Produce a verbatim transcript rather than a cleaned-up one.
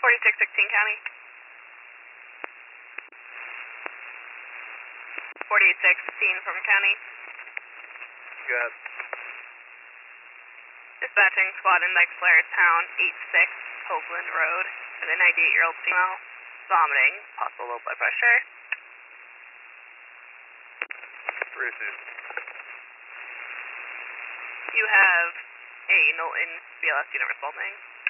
forty-six sixteen County. forty-eight sixteen from County. Go ahead. Dispatching squad index flare town eight six Hoagland Road with a ninety-eight year old female vomiting, possible low blood pressure. Received. You have a Knowlton B L S unit responding.